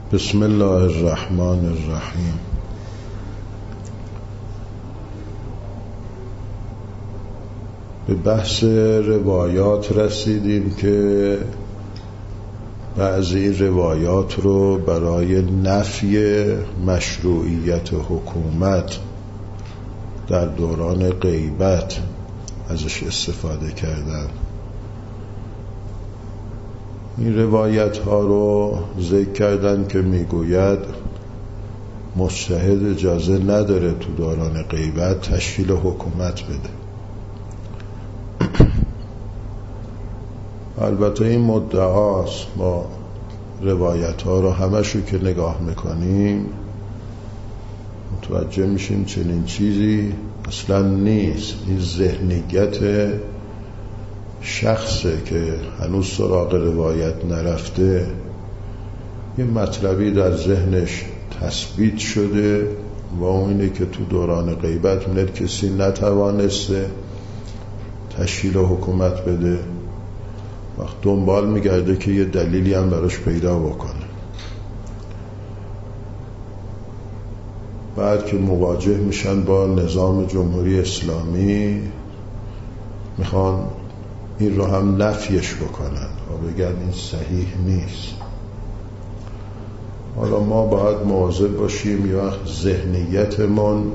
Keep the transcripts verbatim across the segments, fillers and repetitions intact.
بسم الله الرحمن الرحیم. به بحث روایات رسیدیم که بعضی روایات رو برای نفی مشروعیت حکومت در دوران غیبت ازش استفاده کردن. این روایت ها رو ذکر کردن که میگوید مجتهد اجازه نداره تو دوران غیبت تشکیل حکومت بده. البته این مدعاست، ما روایت ها رو همشو که نگاه میکنیم متوجه میشیم چنین چیزی اصلا نیست. این ذهنیت شخصه که هنوز سراغ روایت نرفته، یه مطلبی در ذهنش تثبیت شده و اون اینه که تو دوران غیبت میاد کسی نتوانسته تشکیل حکومت بده، وقت دنبال میگرده که یه دلیلی هم براش پیدا بکنه. بعد که مواجه میشن با نظام جمهوری اسلامی میخوان این رو هم نفیش بکنن و بگن این صحیح نیست. حالا ما باید مواظب باشیم یا ذهنیتمون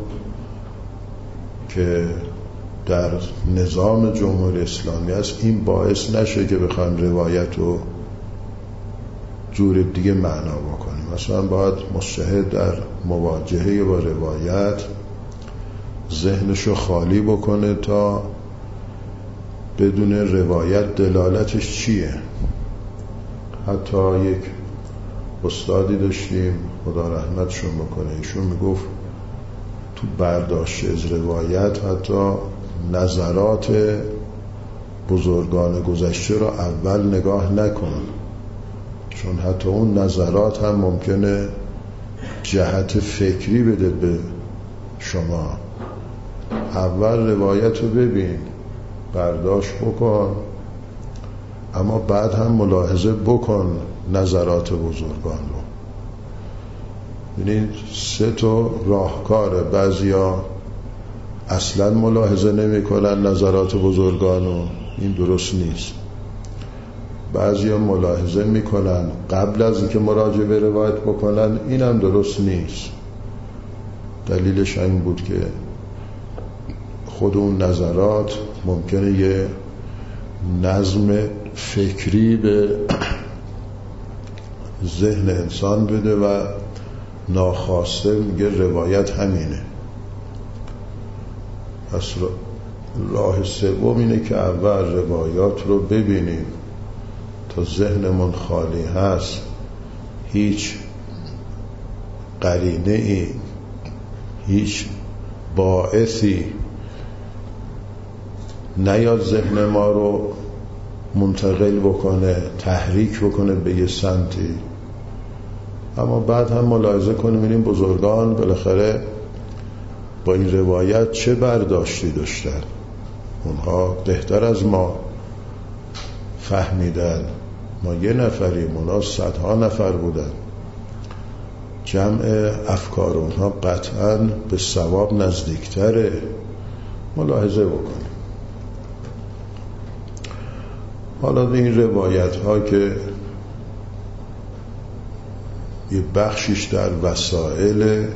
که در نظام جمهوری اسلامی است این باعث نشه که بخوایم روایت رو جور دیگه معنا بکنیم. مثلا باید مجتهد در مواجهه با روایت ذهنشو خالی بکنه تا بدون روایت دلالتش چیه. حتی یک استادی داشتیم خدا رحمتشون بکنه، ایشون میگفت تو برداشت از روایت حتی نظرات بزرگان گذشته رو اول نگاه نکن، چون حتی اون نظرات هم ممکنه جهت فکری بده به شما. اول روایت رو ببین، برداشت بکن، اما بعد هم ملاحظه بکن نظرات بزرگان رو. ببینید سه تا راهکاره. بعضیا اصلا ملاحظه نمی کنن نظرات بزرگان رو، این درست نیست. بعضیا ملاحظه می کنن قبل از اینکه مراجعه به روایت بکنن، این هم درست نیست. دلیلش این بود که خود اون نظرات ممکنه یه نظم فکری به ذهن انسان بده و ناخواسته میگه روایت همینه. پس راه سوم اینه که اول روایات رو ببینیم تا ذهنمون خالی هست، هیچ قرینه ای، هیچ باعثی نیاد ذهن ما رو منتقل بکنه، تحریک بکنه به یه سمتی. اما بعد هم ملاحظه کنیم این بزرگان بالاخره با این روایت چه برداشتی داشتن. اونها بهتر از ما فهمیدن. ما یه نفریم، اونها صدها نفر بودن. جمع افکار اونها قطعاً به صواب نزدیکتره. ملاحظه بکنیم. حالا این روایت ها که یه بخشش در وسائل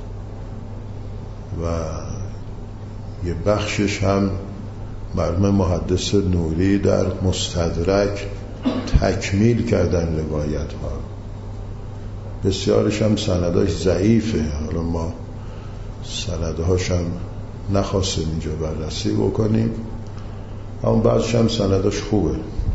و یه بخشش هم مرحوم محدث نوری در مستدرک تکمیل کردن روایت ها. بسیارش هم سنداش ضعیفه. حالا ما سندهاش هم نخواستیم اینجا بررسی بکنیم، اما بعضش هم سنداش خوبه.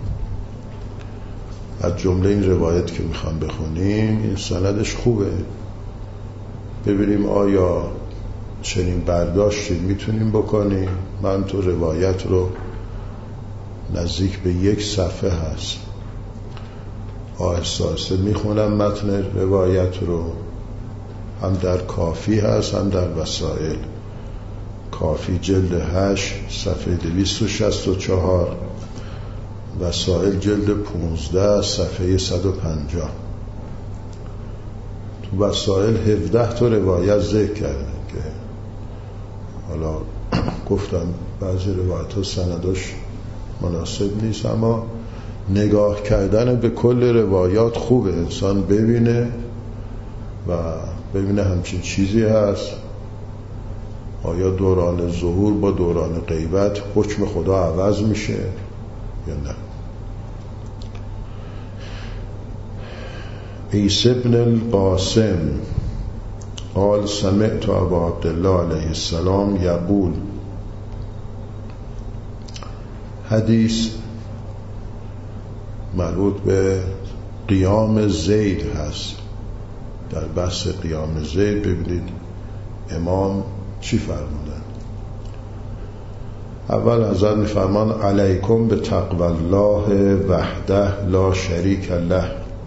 از جمله این روایت که میخوام بخونیم این سندش خوبه. ببینیم آیا چنین برداشتی میتونیم بکنیم. من تو روایت رو نزدیک به یک صفحه هست آهسته آهسته میخونم متن روایت رو. هم در کافی هست هم در وسائل. کافی جلد هشت صفحه دویست و شصت و چهار، وسائل جلد پونزده صفحه صد و پنجاه. تو وسائل هفده تا روایت ذکر کردن که حالا گفتم بعضی روایت ها سنداش مناسب نیست، اما نگاه کردن به کل روایات خوبه، انسان ببینه و ببینه همچین چیزی هست، آیا دوران ظهور با دوران غیبت حکم خدا عوض میشه یا نه. عیسی بن القاسم قال سمعت ابا عبدالله علیه السلام یقول، حدیث مربوط به قیام زید هست. در بحث قیام زید ببینید امام چی فرمودن. اول حضرت میفرمان علیکم به تقوی الله وحده لا شریک له،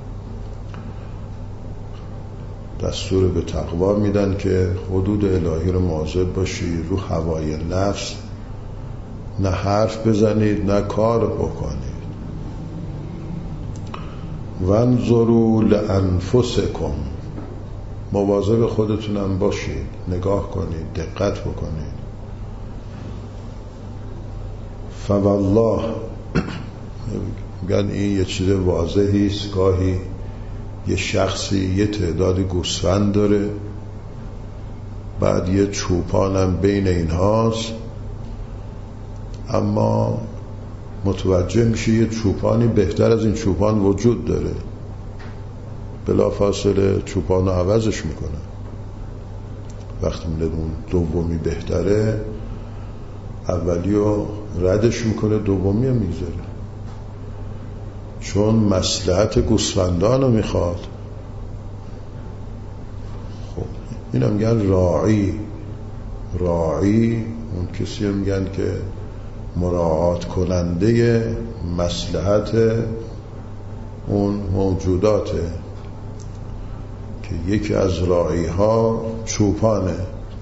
دستور به تقوا میدن که حدود الهی رو مواظب باشید، رو هوای نفس نه حرف بزنید نه کار بکنید. وانظروا لانفسکم، مواظب خودتونم باشید، نگاه کنید، دقت بکنید. فوالله، میگن این یه چیز واضحی است، گاهی یه شخصی یه تعداد گوسفند داره، بعد یه چوپانم بین اینهاست، اما متوجه میشه یه چوپانی بهتر از این چوپان وجود داره، بلا فاصله چوپان رو عوضش میکنه. وقتی میده اون دومی بهتره، اولی رو ردش میکنه، دومی رو میگذاره، چون مصلحت گوسفندان رو میخواد. خب این هم میگن راعی. راعی اون کسی هم میگن که مراعات کننده مصلحت اون موجوداته، که یکی از راعی ها چوپانه.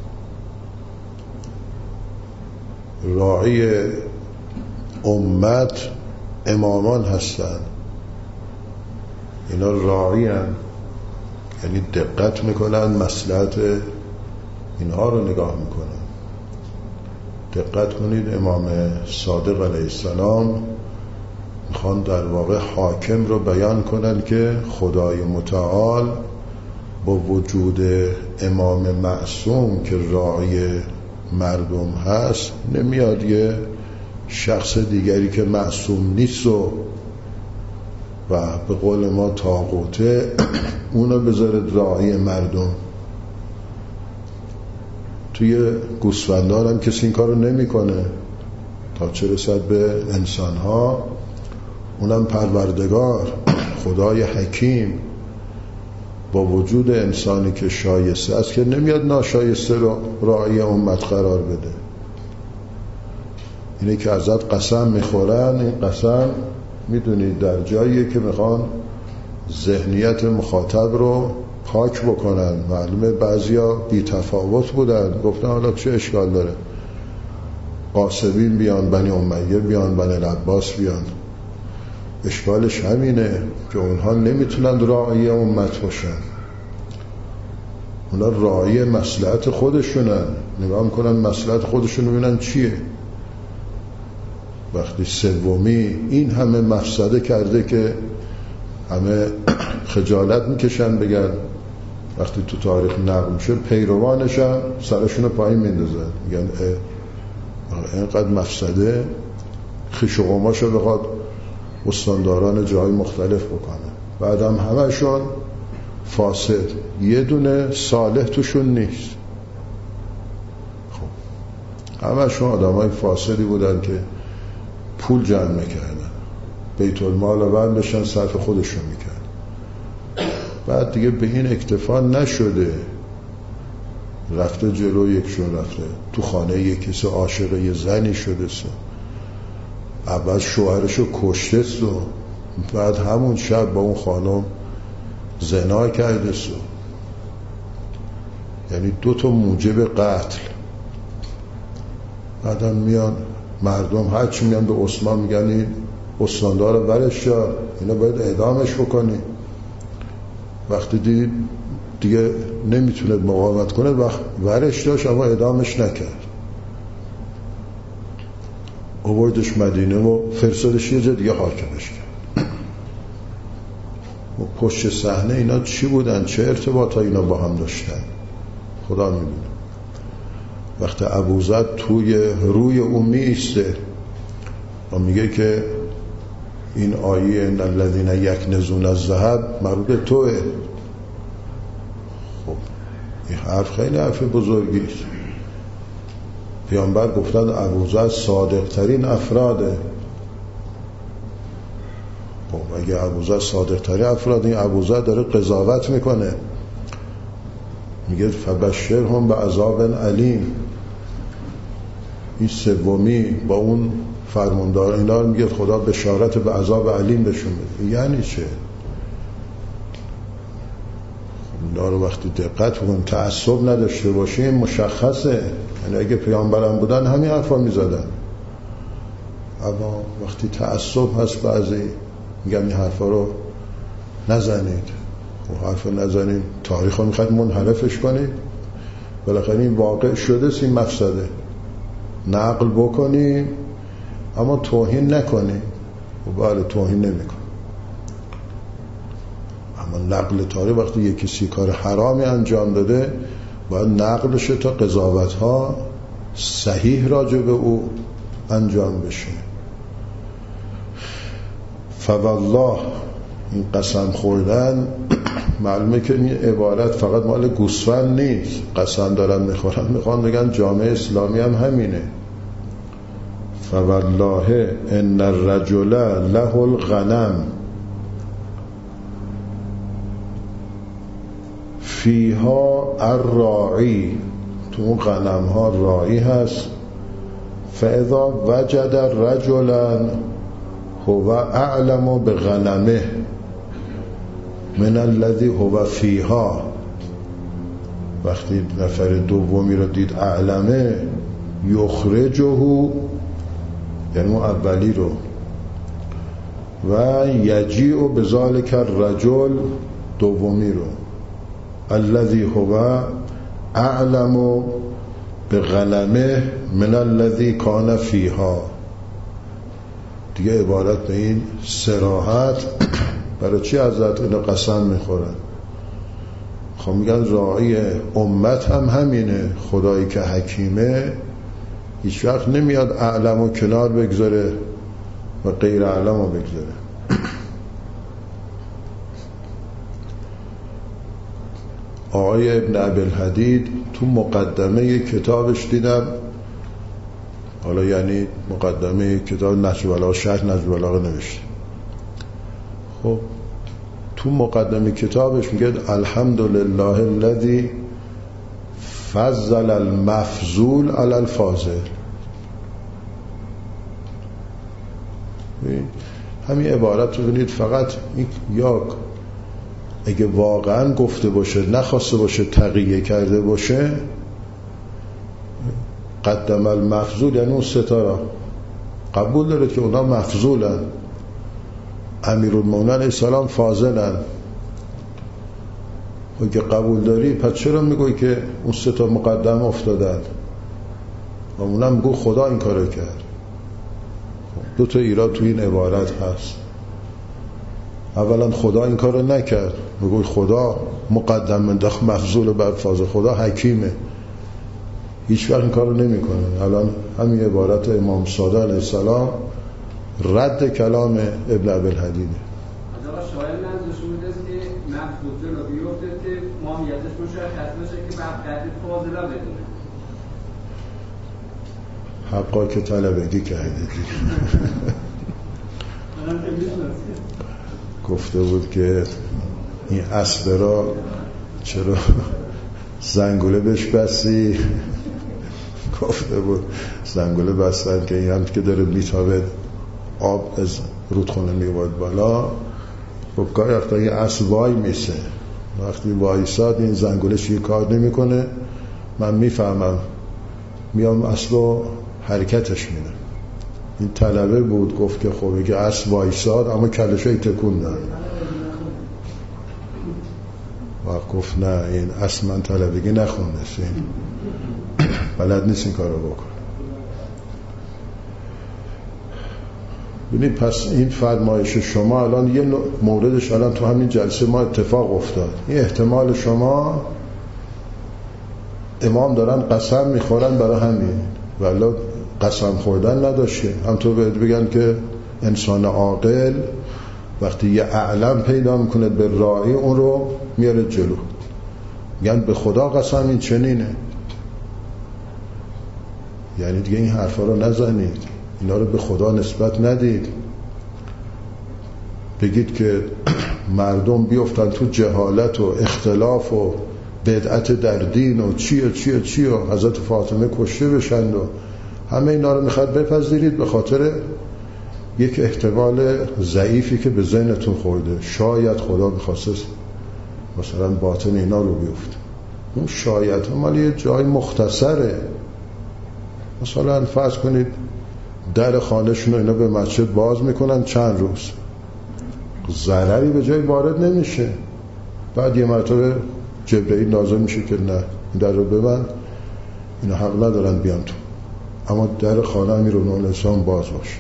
راعی امت امامان هستن، اینا راعی هستن، یعنی دقت میکنن، مصلحت اینها رو نگاه میکنن. دقت کنید، امام صادق علیه السلام میخوان در واقع حاکم رو بیان کنن که خدای متعال با وجود امام معصوم که راعی مردم هست، نمیاد یه شخص دیگری که معصوم نیست و و به قول ما طاغوته اونو بذارد راعی مردم. توی گوسفندان هم کسی این کارو نمیکنه، تا چه رسد به انسان ها. اونم پروردگار خدای حکیم با وجود انسانی که شایسته است که نمیاد ناشایسته رو راعی امت قرار بده. اینه که ازت قسم میخورن، این قسم میدونید در جاییه که میخوان ذهنیت مخاطب رو پاک بکنن. معلومه بعضیا بی تفاوت بودن، گفتن حالا چه اشکال داره، قاسبین بیان، بنی امیه بیان، بنی العباس بیان، اشکالش همینه که اونها نمیتونن راعی امت باشن، اونا راعی مصلحت خودشونن، نگاه میکنن مصلحت خودشون ببینن چیه. وقتی سومی این همه مفسده کرده که همه خجالت میکشن بگن، وقتی تو تاریخ نقل میشه پیروانش هم سرشون پایین میندازن، میگن اینقدر مفسده، خیش و قماشو بخواد استانداران جای مختلف بکنه، بعد هم همشون فاسد، یه دونه صالح توشون نیست. خب همشون آدم های فاسدی بودن که پول جمع میکردن، بیت المال رو برداشتن صرف خودشون میکردن. بعد دیگه به این اکتفا نشده، رفته جلو، یکشون رفته تو خانه یک کسی عاشق یه زنی شده سو، اول شوهرشو کشته سو، بعد همون شب با اون خانم زنا کرده سو. یعنی دو تا موجب قتل. بعدم میان مردم هرچی میان به عثمان میگن این استاندار برش دار، اینا باید اعدامش بکنی. وقتی دید دیگه نمیتونه مقاومت کنه وقت ورش داشت اما ادامش نکرد، آوردش مدینه و فرستادش یه جا دیگه حاکمش کرد. و پشت صحنه اینا چی بودن، چه ارتباطا اینا با هم داشتن خدا میدونه. وقتی ابوذر توی روی او می ایسته و میگه که این آیه ان الذین یکنزون الذهب مربوط به توه، خب این حرف خیلی حرف بزرگی است. پیامبر گفتن ابوذر صادق ترین افراده. خب اگه ابوذر صادق ترین افراده، این ابوذر داره قضاوت میکنه، میگه فبشرهم بعذاب علیم. این سومی با اون فرماندار اینا میگه خدا بشارت به عذاب علیم بهشون بده. یعنی چه؟ اینا رو وقتی دقت کنیم تعصب نداشته باشیم مشخصه، یعنی اگه پیامبران بودن همین حرفا میزدن، اما وقتی تعصب هست بعضی میگن این حرفا رو نزنید. و حرف نزنید تاریخ رو میخواید منحرفش کنید، بالاخره این واقع شده سی مفسده، نقل بکنیم اما توهین نکنیم. و بله توهین نمیکن، اما نقل تاریخ وقتی یکی کسی کار حرامی انجام داده باید نقلش تا قضاوت ها صحیح راجع به او انجام بشه. فوالله این قسم خوردن معلومه که این عبارت فقط مال گوسفند نیست، قسم دارن میخورن، میخوان بگن جامعه اسلامی هم همینه. فوالله ان الرجل له الغنم فیها الراعی، تو اون غنم ها راعی هست. فاذا وجد رجلا هو اعلم بغنمه من الذي هو فیها، وقتی نفر دومی رو دید اعلمه، یخرجه یعنی اون اولی رو، و یجیع بذالک الرجل دومی رو، الذي هو اعلم بغنمه من الذي کان فیها. دیگه عبارت به این صراحت برای چی حضرت اینو قسم میخورن؟ خب میگن راعی امت هم همینه، خدایی که حکیمه هیچ وقت نمیاد اعلم و کنار بگذاره و غیر اعلم رو بگذاره. آقای ابن ابی‌الحدید تو مقدمه کتابش دیدم، حالا یعنی مقدمه کتاب نهج البلاغه، شرح نهج البلاغه نوشته. خب تو مقدمه کتابش میگه الحمدلله الذی فضل المفضول علی الفاضل. همین عبارت رو ببینید، فقط این یا اگه واقعا گفته باشه نخواسته باشه تقیه کرده باشه، قدم المفضول یعنی اون ستاره قبول داره که اونا مفضولن، امیرالمومنین علیه السلام فاضلن. و که قبول داری پس چرا میگوی که اون سه تا مقدم افتادن و اونم میگو خدا این کارو کرد؟ دو تا ایراد تو این عبارت هست. اولا خدا این کارو نکرد، میگوی خدا مقدم منداخت مفضول بر فاضل، خدا حکیمه، هیچ وقت این کارو نمیکنه. الان همین عبارت امام صادق علیه السلام رد کلام ابن ابی‌الحدیده. شاید منظورش بوده است که مفضول رو بیفته که ماهیتش مشخص بشه که مفقد فاضلا بدونه. حقا که طلبگی کرده گفته بود که این اسب را چرا زنگوله بهش بستی؟ گفته بود زنگوله بستن که این هم که داره میتابه آب از رودخونه میواد بالا. خب کار وقتا یه اسب وای میسه، وقتی وایساد این زنگولش یه کار نمیکنه، من میفهمم میام اسب رو حرکتش میدم. این طلبه بود گفت که خب اگه اسب وایساد اما کلشای تکون داد. و گفت نه این اصلا طلبگی نخونده، این بلد نیست این کار رو بکن. ببینید پس این فرمایش شما الان یه موردش الان تو همین جلسه ما اتفاق افتاد. این احتمال شما امام دارن قسم میخورن برای همین، ولی قسم خوردن نداشته. همطور باید بگن که انسان عاقل وقتی یه اعلم پیدا میکنه به راعی اون رو میاره جلو، میگن به خدا قسم این چنینه. یعنی دیگه این حرفا رو نزنید، اینا رو به خدا نسبت ندید. بگید که مردم بیفتن تو جهالت و اختلاف و بدعت در دین و چی و چی و چی و حضرت فاطمه کشته بشند و همه اینا رو میخواد بپذیرید به خاطر یک احتمال ضعیفی که به ذهنتون خورده. شاید خدا میخواسته مثلا باطن اینا رو بیفته. اون شاید هم مالی یه جای مختصره. مثلا فرض کنید در خانهشون اینا به مسجد باز میکنن چند روز، ضرری به جای وارد نمیشه. بعد یه مرتبه جبرئیل نازل میشه که نه در رو ببند، اینا حق ندارن بیان تو، اما در خانه امیرالمومنین انسان باز باشه.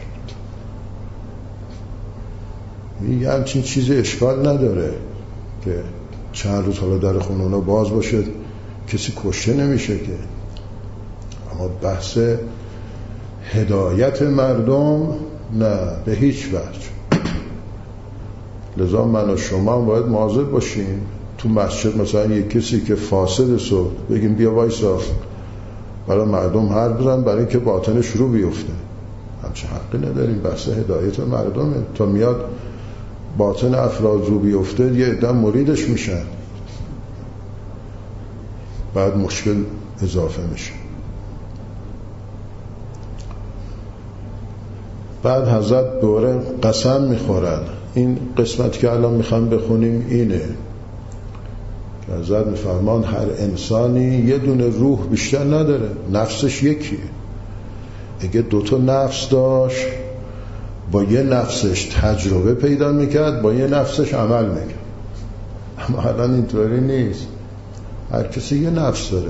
یه همچین چیزی اشکال نداره که چند روز حالا در خونه اونا باز باشه، کسی کشته نمیشه که. اما بحث هدایت مردم نه، به هیچ وجه. لذا من و شما باید مواظب باشیم. تو مسجد مثلا یک کسی که فاسد سو بگیم بیا وایسا برای مردم حرف بزن برای اینکه باطنش رو بیفته، همچه حقی نداریم. بحث هدایت مردمه. تا میاد باطن افراد رو بیفته یه عده مریدش میشن، بعد مشکل اضافه میشه. بعد حضرت دوره قسم میخورن. این قسمت که الان میخوام بخونیم اینه که حضرت میفرمان هر انسانی یه دونه روح بیشتر نداره، نفسش یکیه. اگه دوتا نفس داشت با یه نفسش تجربه پیدا میکرد، با یه نفسش عمل میکرد. اما الان اینطوری نیست. هر کسی یه نفس داره.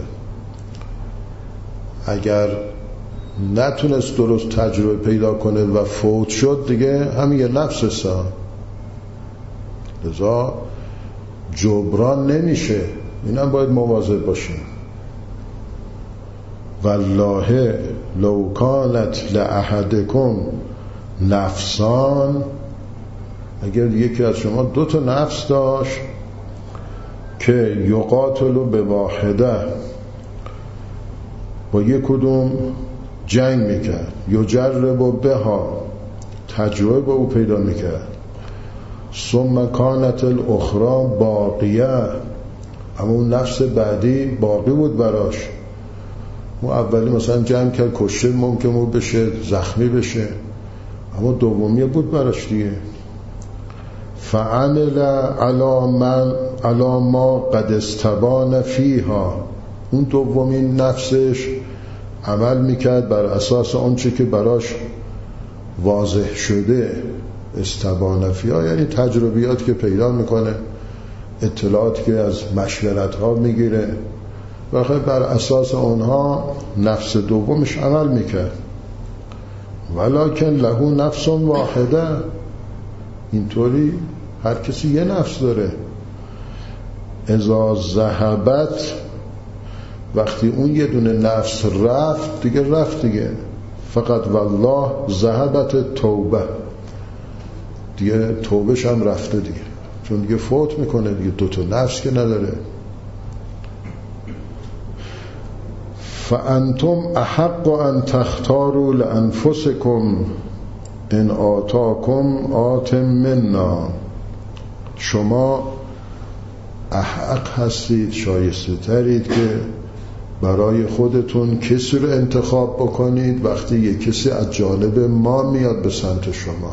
اگر نتونست درست تجربه پیدا کنه و فوت شد دیگه همین یه نفس هستن، لذا جبران نمیشه. اینم باید مواظب باشیم. والله لو کانت لأحدکم نفسان، اگر یکی از شما دو تا نفس داشت که یقاتلو به واحده، با یک کدوم جنگ میکرد، یجرب بها، تجربه با او پیدا میکرد، ثم کانت الاخرى باقیه، اما اون نفس بعدی باقی بود براش. اون اولی مثلا جنگ کرد، کشته ممکن بود بشه، زخمی بشه، اما دومی بود براش دیگه. فعمل علی من علی ما قد استبان فیها، اون دومین نفسش عمل میکرد بر اساس اون چی که براش واضح شده. استبان فیها یعنی تجربیات که پیدا میکنه، اطلاعاتی که از مشورت ها میگیره، و بر اساس اونها نفس دومش عمل میکرد. ولکن له نفس واحده، اینطوری هر کسی یه نفس داره. اذا ذهبت، وقتی اون یه دونه نفس رفت دیگه رفت دیگه. فقط والله ذهبت توبه، دیگه توبهش هم رفته دیگه، چون دیگه فوت میکنه دیگه، دوتا نفس که نداره. فانتم احق ان تختاروا لانفسکم ان آتاکم آت منا، شما احق هستید، شایسته ترید که برای خودتون کسی رو انتخاب بکنید وقتی یک کسی از جانب ما میاد به سمت شما.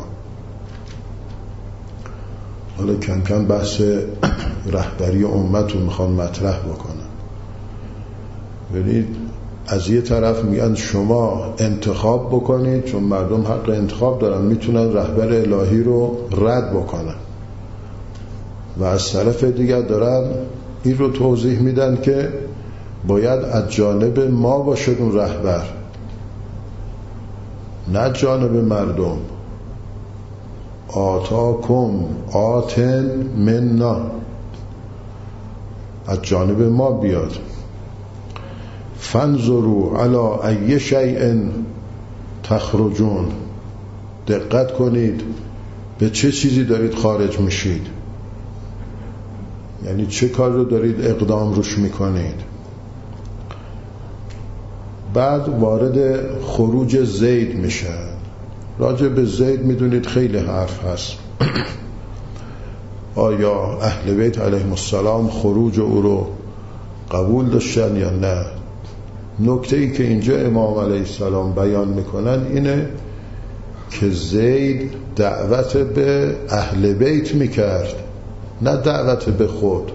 حالا کم کم بحث رهبری امت رو میخوان مطرح بکنن. ببینید از یه طرف میگن شما انتخاب بکنید، چون مردم حق انتخاب دارن، میتونن رهبر الهی رو رد بکنن، و از طرف دیگر دارن این رو توضیح میدن که باید از جانب ما باشد اون رهبر، نه جانب مردم. آتاکم آتن مننا، از جانب ما بیاد. فانظروا علی ای شیء تخرجون، دقت کنید به چه چیزی دارید خارج میشید، یعنی چه کار رو دارید اقدام روش میکنید. بعد وارد خروج زید میشه. راجع به زید میدونید خیلی حرف هست. آیا اهل بیت علیهم السلام خروج او رو قبول داشتن یا نه؟ نکته ای که اینجا امام علیه السلام بیان میکنن اینه که زید دعوت به اهل بیت میکرد، نه دعوت به خود.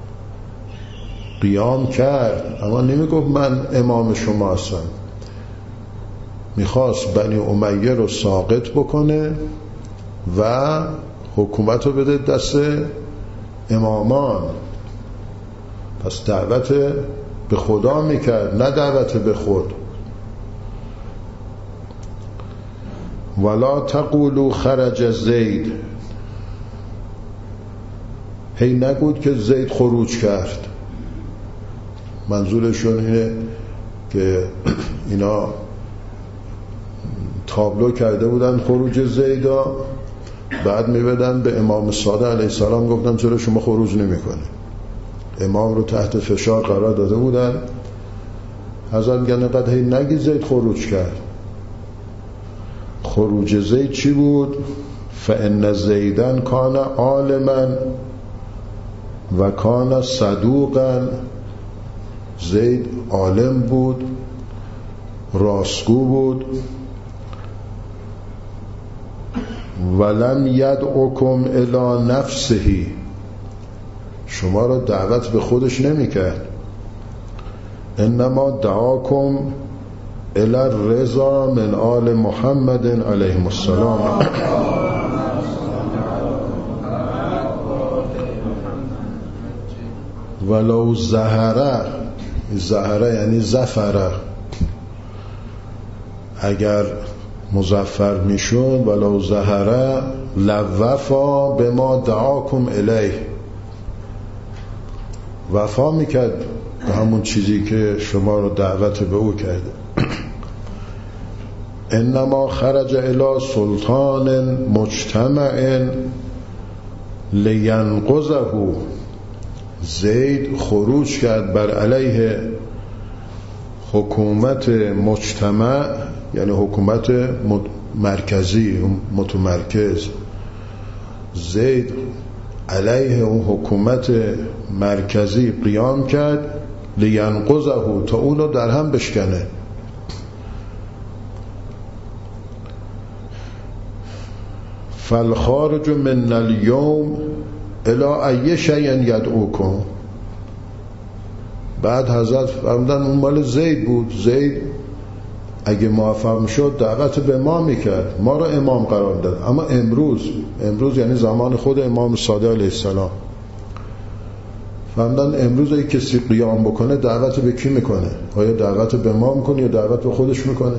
قیام کرد اما نمیگفت من امام شما هستم، میخواست بنی امیه رو ساقط بکنه و حکومت رو بده دست امامان. پس دعوت به خدا میکرد، نه دعوت به خود. ولا تقولوا خرج زید، هی نگود که زید خروج کرد. منظورشون اینه که اینا تابلو کرده بودن خروج زیدا، بعد میبدن به امام صادق علیه السلام گفتن چرا شما خروج نمیکنه؟ امام رو تحت فشار قرار داده بودن. حضرت میگن قد هی نگی زید خروج کرد. خروج زید چی بود؟ فان زیدن کان عالما و کان صدوقا، زید عالم بود، راستگو بود. ولم یدعکم الی نفسه، شما را دعوت به خودش نمی کرد. انما دعاکم الی الرضا من آل محمد علیه السلام. ولو زهره، زهره یعنی زفره، اگر مظفر میشون، ولو زهره لوفا به ما دعاکم الیه، وفا میکرد به همون چیزی که شما رو دعوت به او کرده. انما خرج الی سلطان مجتمع لینقضه، زید خروج کرد بر علیه حکومت مجتمع، یعنی حکومت مرکزی متمرکز. زید علیه اون حکومت مرکزی قیام کرد لینقضه، تا اونو در هم بشکنه. فالخارج من اليوم الی ای شیء یدعوکم. بعد حضرت فرمودن اون مال زید بود، زید اگه موفق میشد دعوت به ما میکرد، ما رو امام قرار داد. اما امروز، امروز یعنی زمان خود امام صادق علیه السلام، فرمودن امروز اگه کسی قیام بکنه دعوت به کی میکنه؟ آیا دعوت به ما میکنه یا دعوت به خودش میکنه؟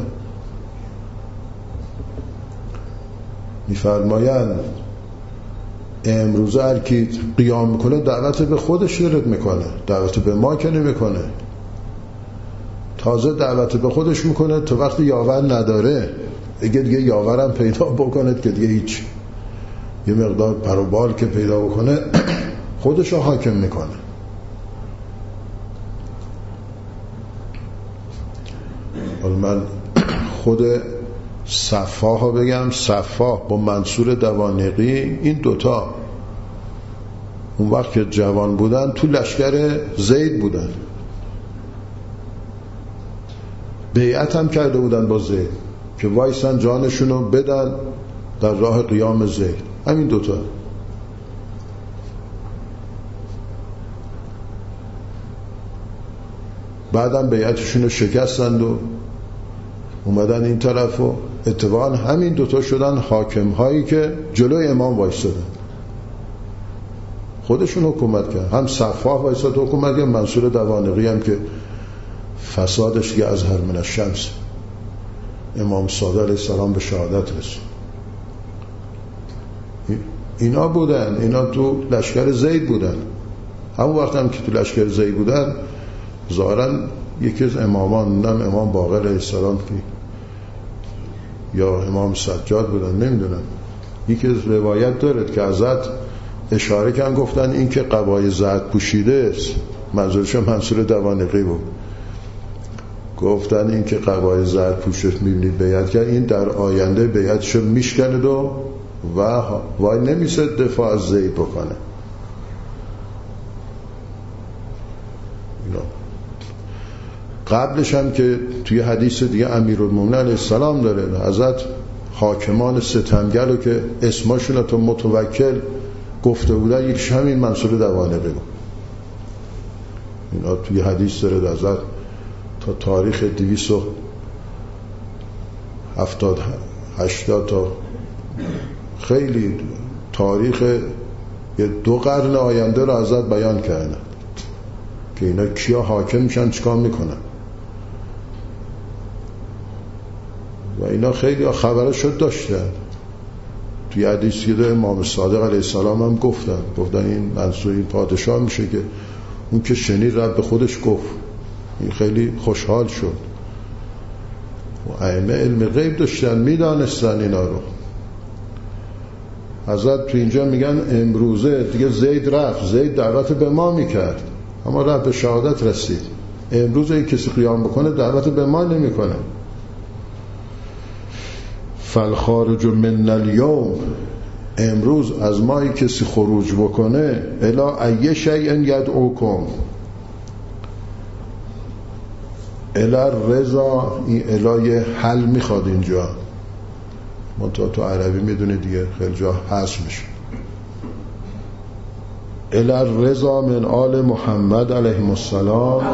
میفرمایند امروز هر کی قیام میکنه دعوت به خودش دارد میکنه، دعوت به ما که نمیکنه. تازه دعوت به خودش میکنه تا وقتی یاور نداره، دیگه دیگه یاورم پیدا بکنه که دیگه هیچ، یه مقدار پروبال که پیدا بکنه خودش رو حاکم میکنه. حالا من خود صفاح ها بگم، صفاح با منصور دوانقی، این دوتا اون وقت که جوان بودن تو لشکر زید بودن، بیعت هم کرده بودن با زید که وایسن جانشونو بدن در راه قیام زید. همین دوتا. بعدم بیعتشونو شکستند و اومدن این طرف و اتفاقا همین دوتا شدن حاکم هایی که جلوی امام وایسادن. خودشون حکومت کرد، هم صفاح وایساد حکومت کرد، منصور دوانقی هم که فسادش که از هر من الشمس امام صادق علیه السلام به شهادت رسید. اینا بودن، اینا تو لشکر زید بودن. همون وقت هم که تو لشکر زید بودن ظاهراً یکی از امامان، نم امام باقر علیه السلام یا امام سجاد بودن نمیدونم، یکی از روایت دارد که ازت اشاره کردن گفتن این که قبای زرد پوشیده است، منظورش منصور دوانقی بود، گفتن این که قبای زرد پوشش میبینید بیعت کرد، این در آینده بیعتشو میشکند و و وای نمیشه دفاع از زید بکنه. قبلش هم که توی حدیث دیگه امیرالمومنین علیه السلام داره، حضرت حاکمان ستمگر رو که اسماشون رو تو متوکل گفته بودن، یکیش همین منصور دوانقی بود. اینا توی حدیث داره حضرت تا تاریخ دویست و هفتاد هشتاد تا خیلی تاریخ یه دو قرن آینده رو حضرت بیان کردن که اینا کیا حاکم میشن چیکار میکنن و اینا خیلی خبرشو داشتن. توی حدیثی که امام صادق علیه السلام هم گفتن گفتن این منصور این پادشاه میشه که اون که شنید رب به خودش گفت، این خیلی خوشحال شد و ائمه علم غیب داشتن میدانستن اینا رو. حضرت تو اینجا میگن امروزه دیگه زید رفت، زید دعوت به ما میکرد اما رفت به شهادت رسید، امروزه این کسی قیام بکنه دعوت به ما نمیکنه. فالخارج من الیوم، امروز از ما کسی خروج بکنه الا ای شیء یدعوکم الا رضا، این الای حل میخواد اینجا منطقه تو عربی میدونه دیگه خیلی جا حذف میشه. الا رضا من آل محمد علیهم السلام،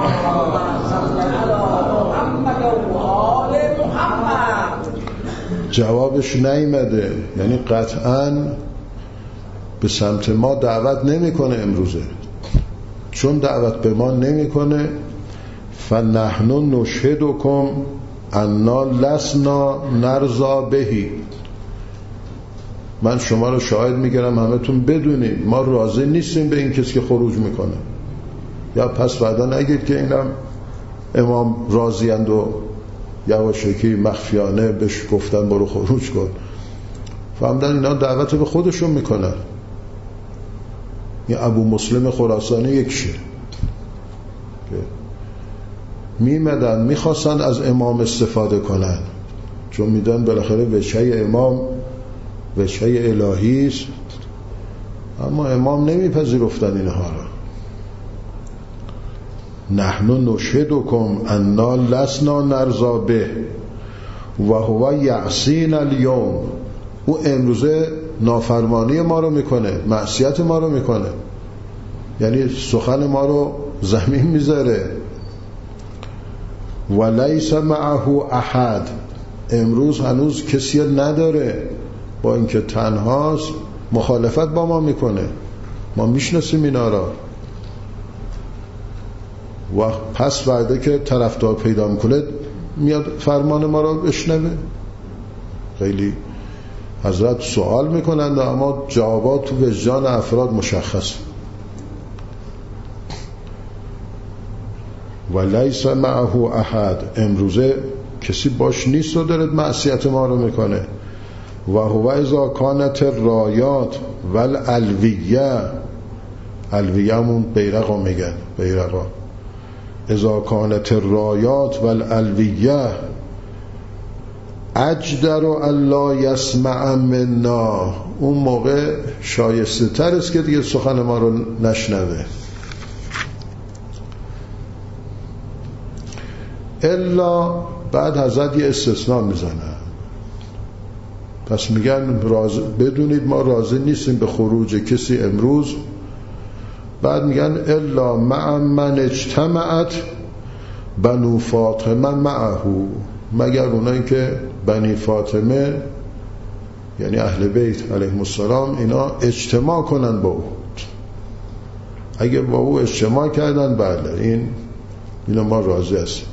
جوابش نیامده، یعنی قطعاً به سمت ما دعوت نمیکنه امروزه. چون دعوت به ما نمیکنه فنحن نشهدکم انا لسنا نرضا بهی، من شما رو شاهد میگیرم همتون بدونید ما راضی نیستیم به این کسی که خروج میکنه. یا پس بعدا نگید که اینم امام راضیند و یواشکی مخفیانه بهش گفتن برو خروج کن. فهمدن اینا دعوت به خودشون میکنن. این ابو مسلم خراسانی یکشه که میمدن میخواستن از امام استفاده کنن چون میدن بالاخره وجهه امام وجهه الهی است، اما امام نمیپذیرفتن اینها را. نحن نشهدکم انا لسنا نرضا به و هو یعصین الیوم، او امروزه نافرمانی ما رو میکنه، معصیت ما رو میکنه، یعنی سخن ما رو زمین میذاره. و لیس معه احد، امروز هنوز کسی نداره، با اینکه تنهاست مخالفت با ما میکنه، ما میشناسیم اینا را. و پس بعد که طرفدار پیدا میکنه میاد فرمان ما را بشنوه. خیلی حضرت سوال میکنند اما جوابات تو وجدان افراد مشخص. و لیس معه احد، امروزه کسی باش نیست و دارد معصیت ما رو میکنه. و هو اذا کانت الرایات والالویه، الویه همون بیرق رو میگن، بیرق ها. اذا کانت الرایات والالویه اجدر الا یسمع منا، اون موقع شایسته تر است که دیگه سخن ما رو نشنوه. الا بعد حضرت یه استثناء میزنن، پس میگن راز... بدونید ما راضی نیستیم به خروج کسی امروز. بعد میگن الا مع من اجتمعت بنو فاطمه معه، مگر اونایی که بنی فاطمه یعنی اهل بیت علیهم السلام اینا اجتماع کنن با او. اگه با او اجتماع کردن بله این اینو ما راضی هستیم.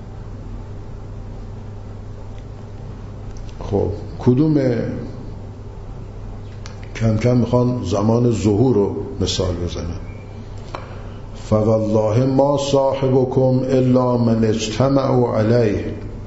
خب کدوم کم کم میخوان زمان ظهور رو مثال بزنن. فوالله ما صاحبكم الا من اجتمعوا علیه،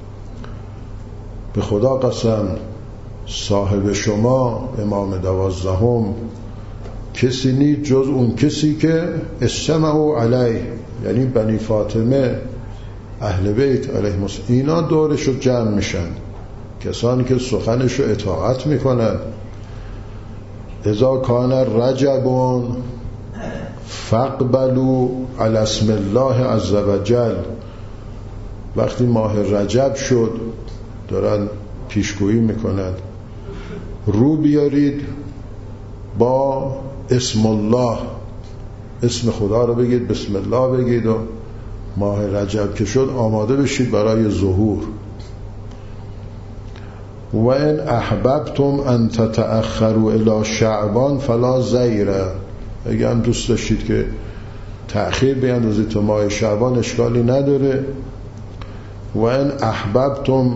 به خدا قسم صاحب شما امام دوازدهم کسی نیست جز اون کسی که اجتمعوا علیه، یعنی بنی فاطمه اهل بیت علیهم السلام اینا دورشو جمع میشن، کسانی که سخنشو اطاعت میکنن. اذا کان رجب فاقبلوا علی اسم الله عز وجل، وقتی ماه رجب شد دارن پیشگویی میکنن رو بیارید با اسم الله، اسم خدا رو بگید، بسم الله بگید و ماه رجب که شد آماده بشید برای ظهور. و ان احببتم ان تتأخروا الی شعبان فلا زیره، اگه هم دوست داشتید که تأخیر بیندازید تا ماه شعبان اشکالی نداره. و ان احببتم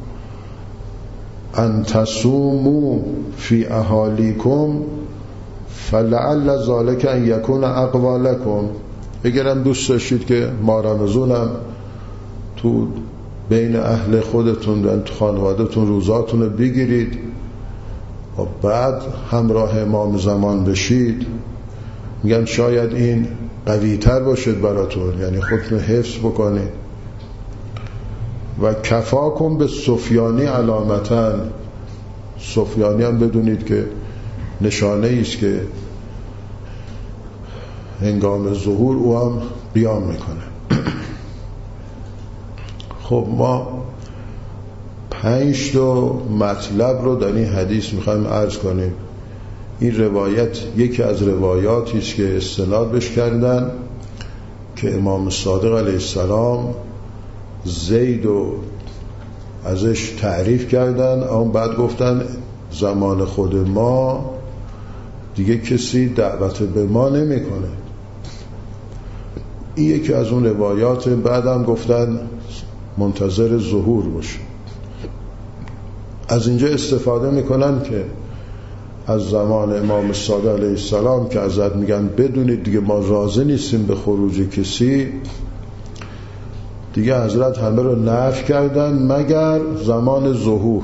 ان تصوموا فی اهالیکم فلعل ذلک ان یکون اقوی لکم، اگرم دوست داشتید که ماه رمضان هم تو بین اهل خودتون تو خانوادتون روزاتون رو بگیرید و بعد همراه امام زمان بشید، میگن شاید این قوی تر باشد براتون، یعنی خودتون حفظ بکنید. و کفاکم به سفیانی علامتن، سفیانی هم بدونید که نشانه ایست که هنگام ظهور او هم قیام میکنه. خب ما پنج تا مطلب رو در این حدیث میخوایم عرض کنیم. این روایت یکی از روایاتی است که استناد بهش کردن که امام صادق علیه السلام زید و ازش تعریف کردن، اما بعد گفتن زمان خود ما دیگه کسی دعوت به ما نمیکنه. این یکی از اون روایات. بعدم گفتن منتظر ظهور باشه. از اینجا استفاده میکنن که از زمان امام صادق علیه السلام که ازت میگن بدونید دیگه ما راضی نیستیم به خروج کسی، دیگه حضرت همه رو نفی کردن مگر زمان ظهور.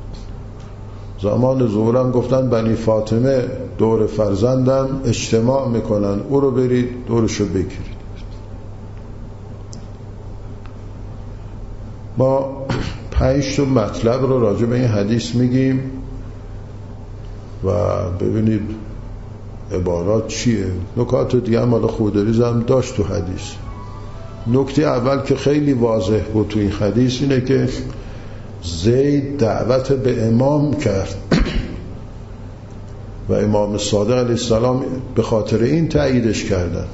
زمان ظهور هم گفتن بنی فاطمه دور فرزندم اجتماع میکنن، او رو برید دورشو بگیرید. ما پنج تا مطلب رو راجع به این حدیث میگیم و ببینید عبارات چیه. نکات دیگه هم حالا خودریز هم داشت تو حدیث. نکته اول که خیلی واضح بود تو این حدیث اینه که زید دعوت به امام کرد و امام صادق علیه السلام به خاطر این تأییدش کردن.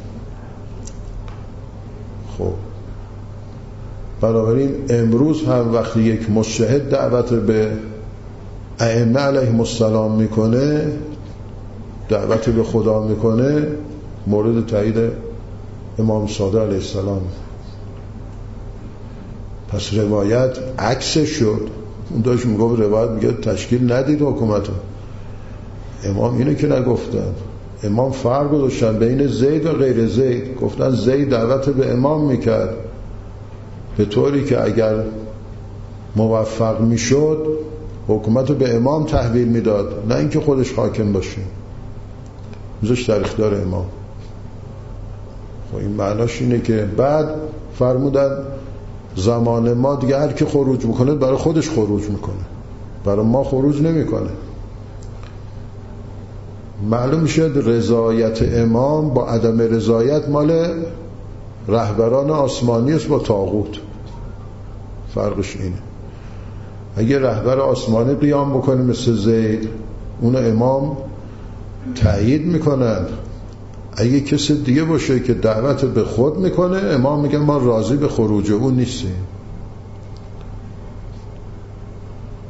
خب بنابراین امروز هم وقتی یک مجتهد دعوت به ائمه علیهم السلام میکنه، دعوت به خدا میکنه، مورد تایید امام صادق علیه السلام. پس روایت عکسش شد. اون داشت میگفت روایت میگه تشکیل ندید حکومتو. امام اینو که نگفتن، امام فرق گذاشتن بین زید و غیر زید. گفتن زید دعوت به امام میکرد به طوری که اگر موفق میشد حکومت رو به امام تحویل میداد، نه اینکه خودش حاکم باشه، میذاش در اختیار امام. خب این معناش اینه که بعد فرمودن زمان ما دیگه هر کی خروج میکنه برای خودش خروج میکنه، برای ما خروج نمیکنه. معلوم میشه رضایت امام با عدم رضایت مال رهبران آسمانی است با طاغوت. فرقش اینه. اگه رهبر آسمانی قیام بکنه مثل زید، اون امام تأیید میکنن. اگه کسی دیگه باشه که دعوت به خود میکنه، امام میگه ما راضی به خروج اون نیستیم.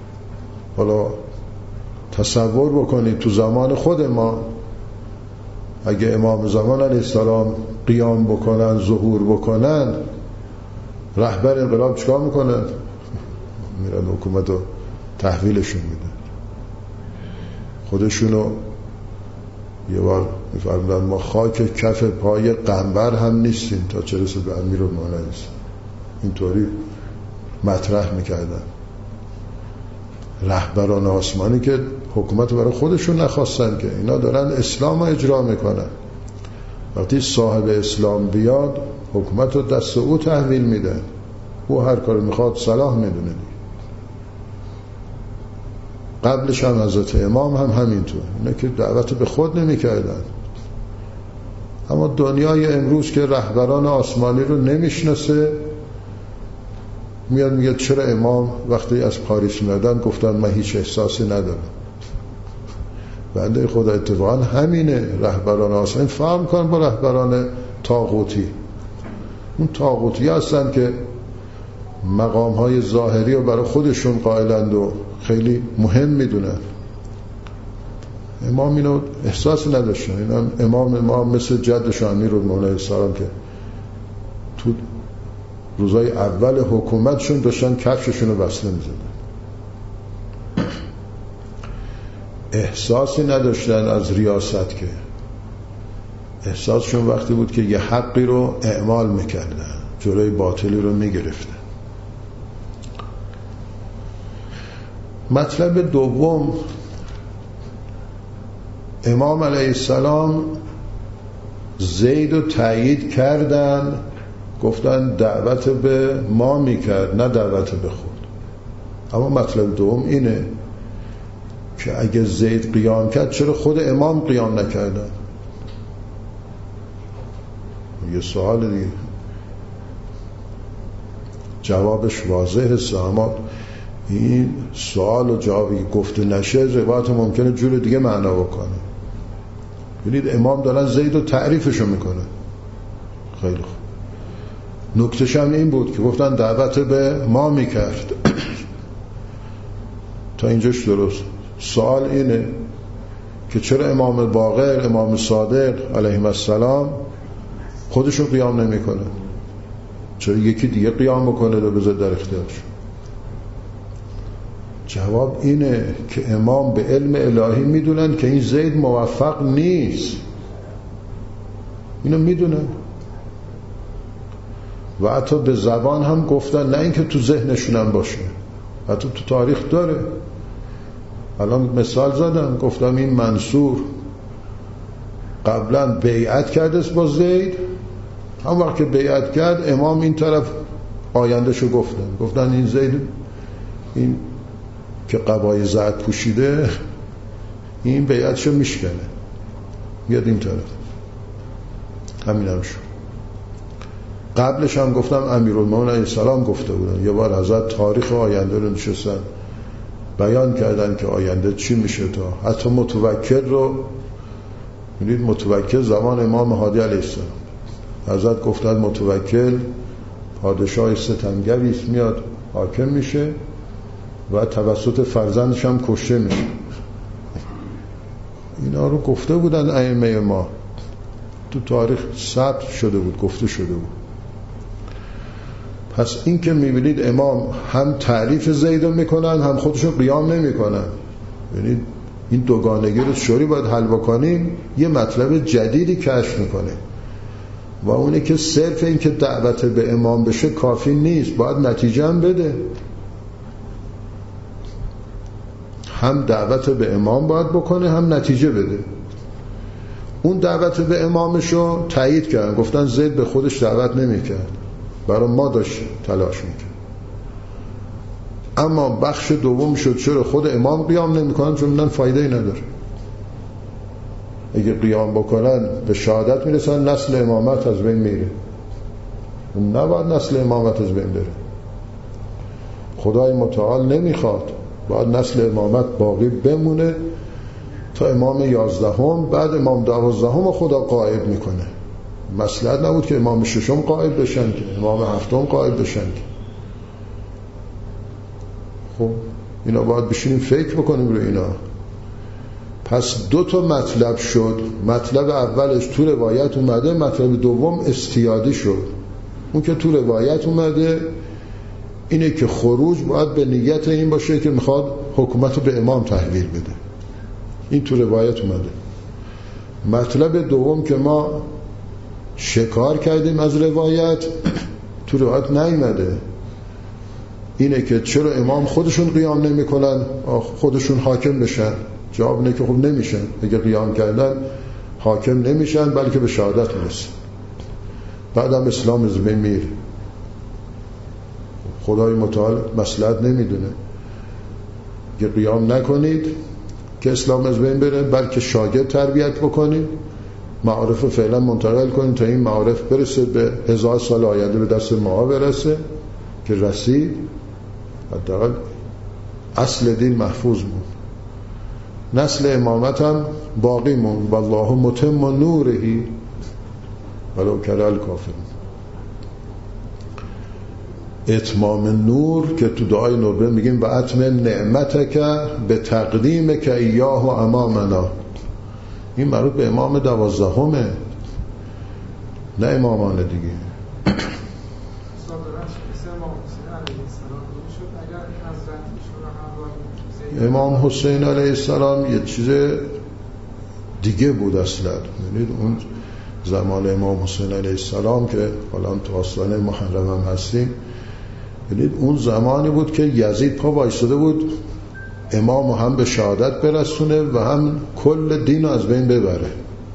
حالا تصور بکنید تو زمان خود ما اگه امام زمان علیه السلام قیام بکنن، ظهور بکنن، رهبر انقلاب چیکار میکنن؟ میرن حکومت رو تحویلشون میدن. خودشونو یه بار میفرمودن ما خاک کف پای قنبر هم نیستیم تا چه رسه به امیرالمومنین. اینطوری مطرح میکردن. رهبران آسمانی که حکومت برای خودشون نخواستن، که اینا دارن اسلام رو اجرا میکنن. وقتی صاحب اسلام بیاد حکومت رو دست او تحویل میدن، او هر کار میخواد صلاح میدونه. قبلش هم حضرت امام هم همینطور، اینا که دعوت به خود نمیکردن. اما دنیای امروز که رهبران آسمانی رو نمیشناسه، میاد میگه چرا امام وقتی از پاریس میادن گفتن من هیچ احساسی ندارم. بنده خدا اتفاقا همینه. رهبران آسمانی فهم کن با رهبران طاغوتی. اون طاغوتی هستن که مقام های ظاهری رو برای خودشون قائلند و خیلی مهم میدونن. امام اینو احساس نداشتن. این امام امام مثل جدش امیرالمومنین السلام که تو روزای اول حکومتشون داشتن کفششون رو بسته میزدن. احساسی نداشتن از ریاست، که احساسشون وقتی بود که یه حقی رو اعمال میکردن، جلوی باطلی رو میگرفتن. مطلب دوم، امام علیه السلام زید رو تایید کردن، گفتن دعوت به ما میکرد نه دعوت به خود. اما مطلب دوم اینه که اگه زید قیام کرد چرا خود امام قیام نکردن؟ یه سوال دیگه، جوابش واضحه. اما این سوال و جوابی گفته نشه روایت ممکنه جور دیگه معنا بکنه. ببینید امام دارن زید رو تعریفشو میکنه. خیلی خوب. نکتهش هم این بود که گفتن دعوت به ما میکرد. تا اینجاش درست. سوال اینه که چرا امام باقر، امام صادق علیهم السلام خودشون قیام نمیکنه؟ چرا یکی دیگه قیام بکنه و بذاره در اختیارش؟ جواب اینه که امام به علم الهی میدونن که این زید موفق نیست. اینو میدونن و حتی به زبان هم گفتن، نه اینکه تو ذهنشون هم باشه، حتی تو تاریخ داره. الان مثال زدم، گفتم این منصور قبلا بیعت کرده با زید، هم وقت که بیعت کرد امام این طرف آیندهشو گفتن گفتن این زید این که قبای زرد پوشیده این بیعتشو میشکنه، بیاد این طرف. همین هم شد. قبلش هم گفتم امیرالمومنین علیه السلام گفته بودن. یه بار حضرت تاریخ آینده رو نشستن بیان کردن که آینده چی میشه. تا حتی متوکل رو میدید، متوکل زمان امام هادی علیه السلام حضرت گفتن متوکل پادشاه ستمگری است، میاد حاکم میشه و توسط فرزندش هم کشته میشه. اینا رو گفته بودن ائمه ما، تو تاریخ ثبت شده بود، گفته شده بود. پس این که میبینید امام هم تعریف زید رو میکنن هم خودشون قیام نمیکنن. یعنی این دوگانگی رو چوری باید حل بکنیم. یه مطلب جدیدی کشف میکنه و اونه که صرف این که دعوت به امام بشه کافی نیست، باید نتیجه هم بده. هم دعوت به امام باید بکنه هم نتیجه بده. اون دعوت به امامشو تایید کردن، گفتن زید به خودش دعوت نمیکرد، برای ما داشت تلاش میکرد. اما بخش دوم شد چرا خود امام قیام نمیکنن؟ چون من فایده ای نداره. اگه قیام بکنن به شهادت میرسن، نسل امامت از بین میره. اون نباید نسل امامت از بین بره. خدای متعال نمیخواد، باید نسل امامت باقی بمونه تا امام یازدهم، بعد امام دوازدهم خدا قائد میکنه. مصلحت نبود که امام ششم قائد بشن، که امام هفتم قائد بشن. خب اینا باید بشینیم فکر بکنیم روی اینا. پس دو تا مطلب شد. مطلب اولش تو روایت اومده، مطلب دوم استیادی شد. اون که تو روایت اومده اینه که خروج باید به نیت این باشه که میخواد حکومت رو به امام تحویل بده. این تو روایت اومده. مطلب دوم که ما شکار کردیم از روایت، تو روایت نیومده، اینه که چرا امام خودشون قیام نمی کنن، خودشون حاکم بشن؟ جواب اینه که خب نمیشن. اگه قیام کردن حاکم نمیشن، بلکه به شهادت میرسن. بعدم اسلام از بین میره. خدای متعال مصلحت نمیدونه که قیام نکنید که اسلام از بین بره، بلکه شاگرد تربیت بکنید، معارف فعلا منتقل کنید تا این معارف برسه به هزار سال آینده به دست ما برسه که رسید، حداقل اصل دین محفوظ مون، نسل امامت هم باقی مون. والله متم نورهی ولو کره الکافرون. اتمام نور که تو دعای نوربه میگیم و اتم نعمتک به تقدیم که ایاه و امامنا، این مربوط به امام دوازدهمه، نه امامان دیگه. امام حسین علیه السلام یه چیز دیگه بود اصلا. یعنی اون زمان امام حسین علیه السلام که حالا تو آستانه محرم هم هستیم، یعنی اون زمانی بود که یزید پا وایساده بود امام هم به شهادت برسونه و هم کل دین از بین ببره.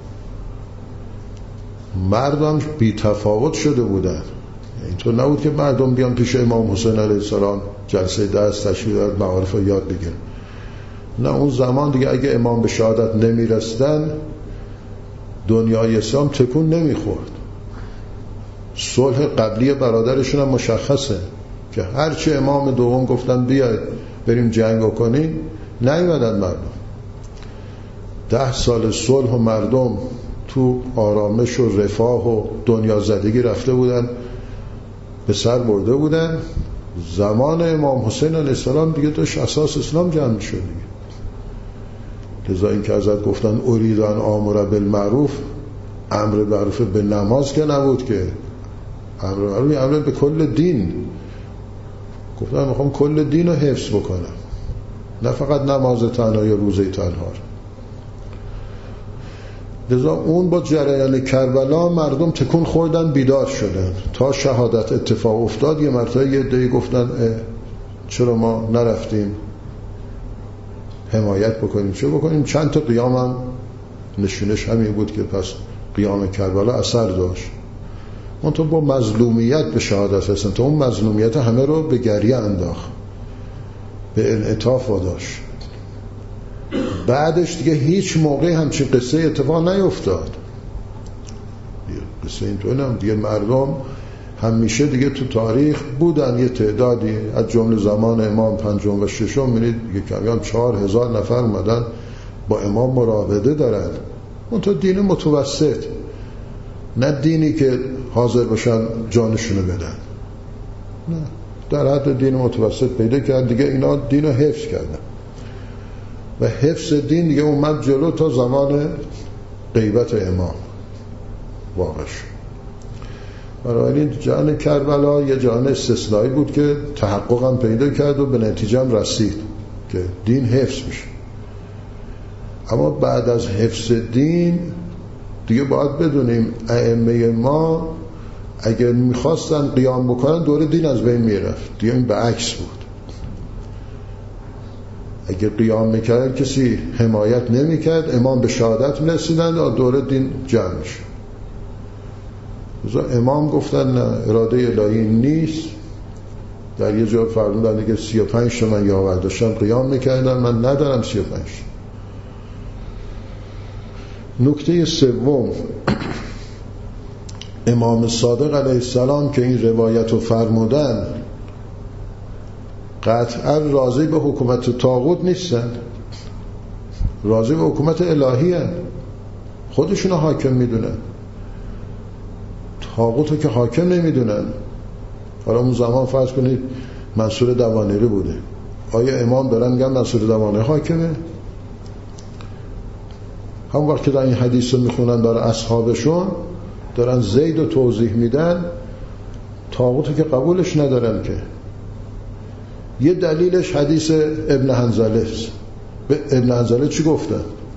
مردم بی تفاوت شده بودن. اینطور نبود که مردم بیان پیش امام حسین علیه السلام جلسه دست تشکیل داد معارف رو یاد بگیرن. نه، اون زمان دیگه اگه امام به شهادت نمیرسیدن دنیای اسلام تکون نمیخورد. صلح قبلی برادرشون هم مشخصه که هرچی امام دوم گفتن بیاید بریم جنگ کنیم، نیومدن مردم. ده سال صلح و مردم تو آرامش و رفاه و دنیا زدگی رفته بودن، به سر برده بودن. زمان امام حسین علیه السلام دیگه داشت اساس اسلام جمع شد دیگه. لذا این که ازت گفتن ارید ان آمر بالمعروف، امر معروف به نماز که نبود که، امر معروف امر به کل دین. گفتن میخوام کل دین رو حفظ بکنم، نه فقط نماز تنها یا روزه تنها. لذا اون با جریان کربلا مردم تکون خوردن، بیدار شدن. تا شهادت اتفاق افتاد یه مرتبه یه عده‌ای گفتن چرا ما نرفتیم حمایت بکنیم، چه بکنیم. چند تا قیام هم نشونش همین بود که پس قیام کربلا اثر داشت. اون تو با مظلومیت به شهادت رسن، تو اون مظلومیت همه رو به گریه انداخت، به انعطاف واداشت. بعدش دیگه هیچ موقع همچین قصه اتفاق نیفتاد. قصه اینطور نم دیگه. مردم همیشه دیگه تو تاریخ بودن یه تعدادی، از جمله زمان امام پنجم و ششم می‌بینید دیگه کمیان چهار هزار نفر اومدن با امام مراوده دارن. اون تو دین متوسط، نه دینی که حاضر باشن جانشونو بدن، نه، در حد دین متوسط پیدا کرد دیگه. اینا دینو حفظ کردن و حفظ دین دیگه اومد جلو تا زمان غیبت امام واقع شد. برای این جان کربلا یه جان استثنایی بود که تحقق هم پیدا کرد و به نتیجه هم رسید که دین حفظ میشه. اما بعد از حفظ دین دیگه باید بدونیم ائمه ما اگر میخواستن قیام بکنن دور دین از بین میرفت. دیگه این به عکس بود. اگر قیام میکردن کسی حمایت نمیکرد، امام به شهادت میرسیدن و دور دین جمع میشه. امام گفتن نه، اراده الهی نیست. در یه جا فرمودن که سی و پنج تا من یاور داشتم قیام میکردن، من ندارم سی و پنج. نکته سوم، امام صادق علیه السلام که این روایت رو فرمودن قطعا راضی به حکومت طاغوت نیستن، راضی به حکومت الهی هستن. خودشونو حاکم میدونن، طاغوت رو که حاکم نمیدونن. حالا اون زمان فرض کنید منصور دوانیری بوده، آیا امام دارن میگن منصور دوانیری حاکمه؟ همون وقت که در این حدیث رو میخونن برای اصحابشون، دارن زید رو توضیح میدن، طاغوت که قبولش ندارن. که یه دلیلش حدیث ابن حنظله است. به ابن حنظله چی گفتن؟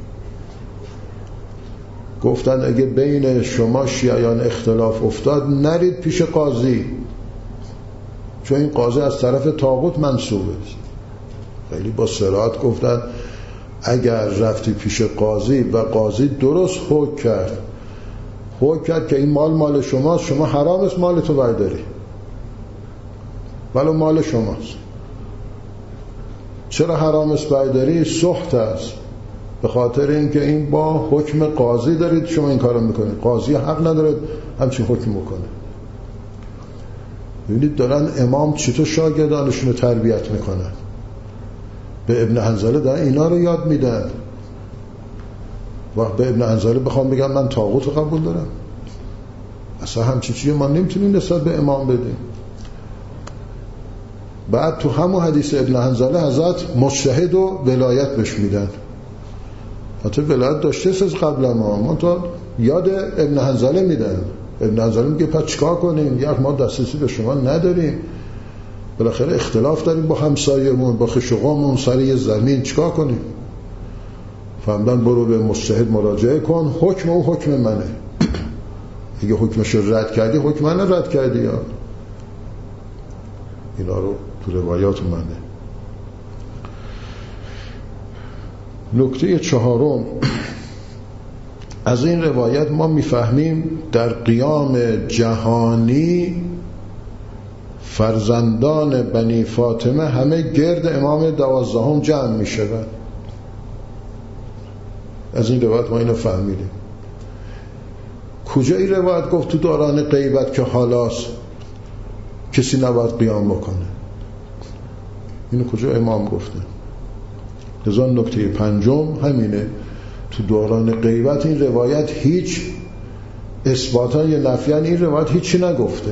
گفتن اگه بین شما شیعیان اختلاف افتاد نرید پیش قاضی، چون این قاضی از طرف طاغوت منصوبه. خیلی با صراحت گفتن اگر رفتی پیش قاضی و قاضی درست حکم کرد حکم کرد که این مال مال شماست، شما حرام است مال تو برداری، ولو مال شماست. چرا حرام است برداری؟ سخط است. به خاطر اینکه این با حکم قاضی دارید شما این کارو میکنید، قاضی حق نداره همچین حکم بکنه. ببینید دارن امام چطور شاگردانشون رو تربیت میکنن. به ابن حنظله دارن اینا رو یاد میدن. وقت به ابن حنظله بخوام بگم من طاغوت رو قبول دارم، اصلا همچین چیزی ما نمیتونیم نسبت به امام بدیم. بعد تو همون حدیث ابن حنظله حضرت مجتهد و ولایت بهش میدن. حتی ولایت داشته از قبل ما ما تا یاد ابن حنظله میدن. ابن حنظله میگه پس چیکار کنیم؟ یک ما دسترسی به شما نداریم، بالاخره اختلاف داریم با همسایه‌مون، با خشوقامون سر یه زمین، چیکار کنیم؟ فهمدن برو به مجتهد مراجعه کن، حکم او حکم منه. اگه حکمش رو رد کردی حکم من رد کردی. یا اینا رو تو روایات منه. نکته چهارم، از این روایت ما میفهمیم در قیام جهانی فرزندان بنی فاطمه همه گرد امام دوازدهم جمع میشوند. از این روایت ما اینو فهمیدیم. کجا این روایت گفت تو دوران غیبت که حالاست کسی نباید قیام بکنه؟ اینو کجا امام گفته؟ لذا نکته پنجم همینه، تو دوران غیبت این روایت هیچ اثباتان یا نفیان این روایت هیچی نگفته.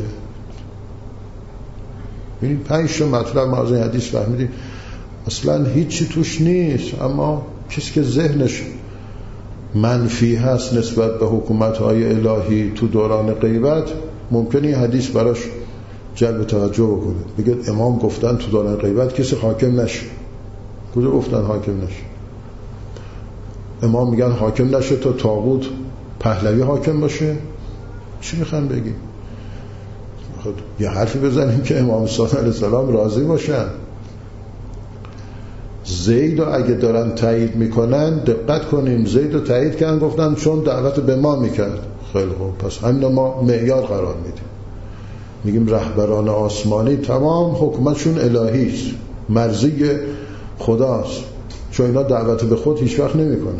ببین پنج تا مطلب ما از این حدیث فهمیدیم اصلا هیچی توش نیست، اما کسی که ذهنش منفی هست نسبت به حکومت‌های الهی تو دوران غیبت ممکنه این حدیث براش جلب توجه بکنه، بگه امام گفتن تو دوران غیبت کسی حاکم نشه. کجا گفتن حاکم نشه؟ امام میگن حاکم نشه تا طاغوت پهلوی حاکم باشه. چی میخوان بگیم؟ خب یه حرفی بزنیم که امام صادق علیه السلام راضی باشن. زید رو اگه دارن تایید میکنن دقت کنیم، زید رو تایید کردن گفتن چون دعوت به ما میکرد. خیلی خوب، پس همین ما معیار قرار میدیم، میگیم رهبران آسمانی تمام حکومتشون الهی است، مرضی خداست، چون اینا دعوت به خود هیچ وقت نمیکنه.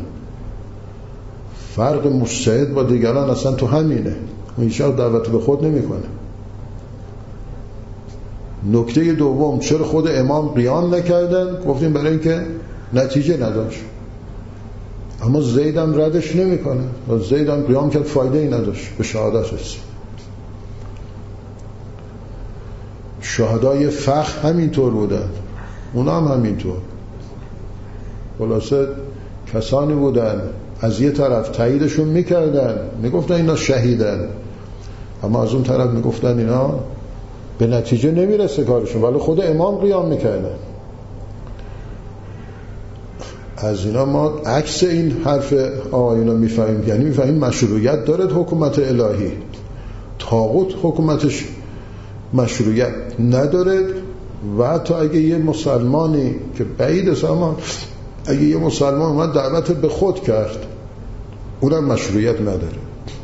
فرق مجتهد با دیگران اصلا تو همینه، هیچ وقت دعوت به خود نمیکنه. نکته دوم، چرا خود امام قیام نکردن؟ گفتیم برای اینکه نتیجه نداشت. اما زیدم ردش نمیکنه، زیدم قیام کرد فایده ای نداشت به شهادتش. شهدای فخر همینطور بودن، اونا هم همینطور. خلاصه کسانی بودن از یه طرف تاییدشون میکردن، میگفتن اینا شهیدن، اما از اون طرف میگفتن اینا به نتیجه نمیرسه کارشون، ولی خود امام قیام میکردن. از اینا ما عکس این حرف آقایونا میفهمیم، یعنی میفهمیم مشروعیت دارد حکومت الهی، طاغوت حکومتش مشروعیت ندارد. و حتی اگه یه مسلمانی که بعید است، اما اگه یه مسلمان اومد دعوت به خود کرد اونم مشروعیت نداره.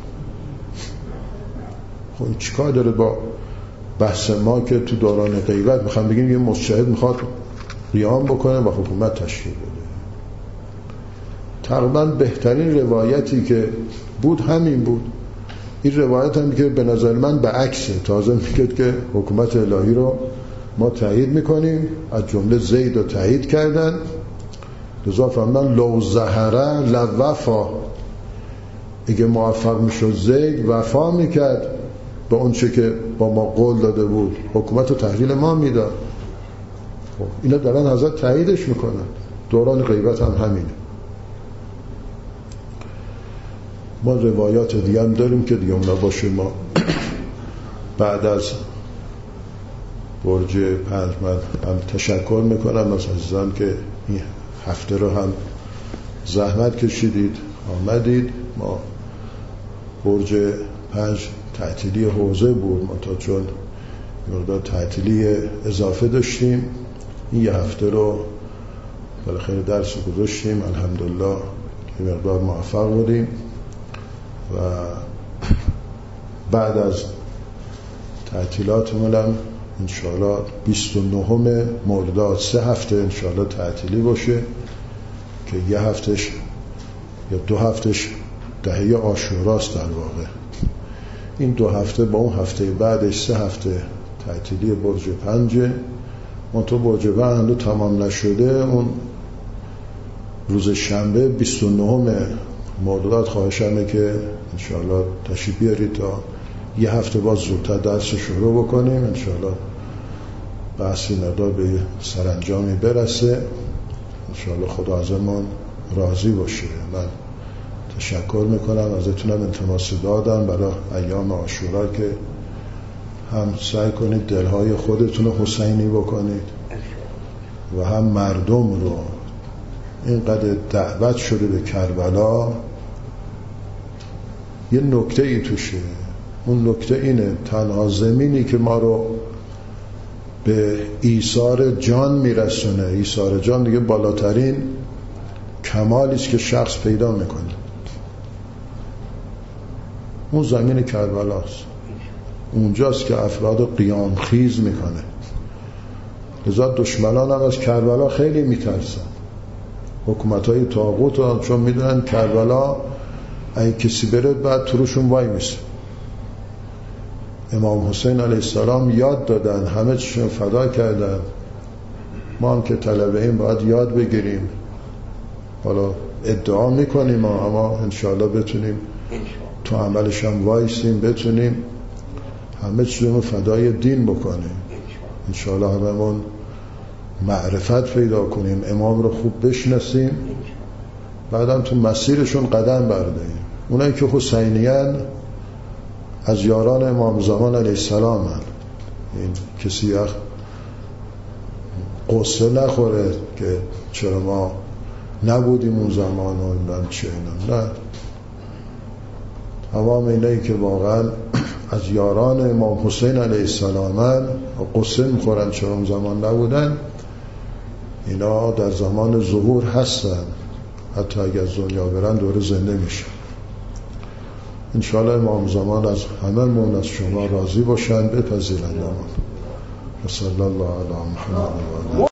خب این چیکار داره با بحث ما که تو دوران غیبت میخوام بگیم یه مجتهد میخواد قیام بکنه و حکومت تشکیل بده؟ تقریبا بهترین روایتی که بود همین بود. این روایت هم که به نظر من به عکسه، تازه میگه که حکومت الهی رو ما تایید میکنیم، از جمله زید رو تایید کردن. لذا فهمدن لو زهره لوفا، اگه موفق میشد زید وفا میکرد به اون چه که با ما قول داده بود، حکومت رو تحویل ما میداد. خب اینا دارن حضرت تاییدش میکنن. دوران غیبت هم همینه. ما روایات دیگه هم داریم که دیگه اونا باشه. ما بعد از برج پنج من هم تشکر میکنم از عزیزان که این هفته رو هم زحمت کشیدید آمدید. ما برج پنج تعطیلی حوزه بود، ما تا چون مقدار تعطیلی اضافه داشتیم این یه هفته رو بالاخره درس رو گذاشتیم، الحمدلله یه مقدار موفق بودیم و بعد از تعطیلاتمون هم انشاءالله بیست و نهم مرداد سه هفته انشاءالله تعطیلی باشه که یه هفتش یا دو هفتش دهه عاشوراست در واقع. این دو هفته با اون هفته بعدش سه هفته تعطیلی برج پنجه. منطقه برج پنج هنوز تمام نشده. اون روز شنبه بیست و نهم مرداد خواهشمه که انشاءالله تشریف بیارید تا یه هفته باز زودتر درس شروع بکنیم، انشاءالله بحثی مقدار به سرانجامی برسه، انشاءالله خدا ازمون راضی باشه. من تشکر میکنم ازتونم، التماس دادم برای ایام عاشورا که هم سعی کنید دلهای خودتون رو حسینی بکنید و هم مردم رو. اینقدر دعوت شده به کربلا، یه نکته ای توشه. اون نکته اینه تنها زمینی که ما رو به ایثار جان میرسونه، ایثار جان دیگه بالاترین کمالی است که شخص پیدا میکنه، اون زمین کربلاست. اونجاست که افراد قیام خیز میکنه. لذا دشمنان هم از کربلا خیلی میترسن، حکومت های طاغوت هم، چون میدونن کربلا اگه کسی بره بعد تروشون وای میشه. امام حسین علیه السلام یاد دادن، همه چیشون فدا کردن. ما هم که طلبه ایم باید یاد بگیریم. حالا ادعا میکنیم اما انشاءالله بتونیم تو عملش هم وایسیم، بتونیم همه چیزمون فدای دین بکنیم. انشاءالله هممون معرفت پیدا کنیم، امام رو خوب بشناسیم، بعدم تو مسیرشون قدم برداریم. اونایی که حسینیان از یاران امام زمان علیه السلام هن. این کسی قصه نخوره که چرا ما نبودیم اون زمان و اینا چه اینا. نه، تمام اینایی که واقعا از یاران امام حسین علیه السلام هن و قصه میخورن چرا اون زمان نبودن، اینا در زمان ظهور هستن، حتی اگر از دنیا برن دوره زنده میشن. انشاءالله امام زمان از همه من از شما راضی باشند، بپذیرند. و صلی الله علی محمد و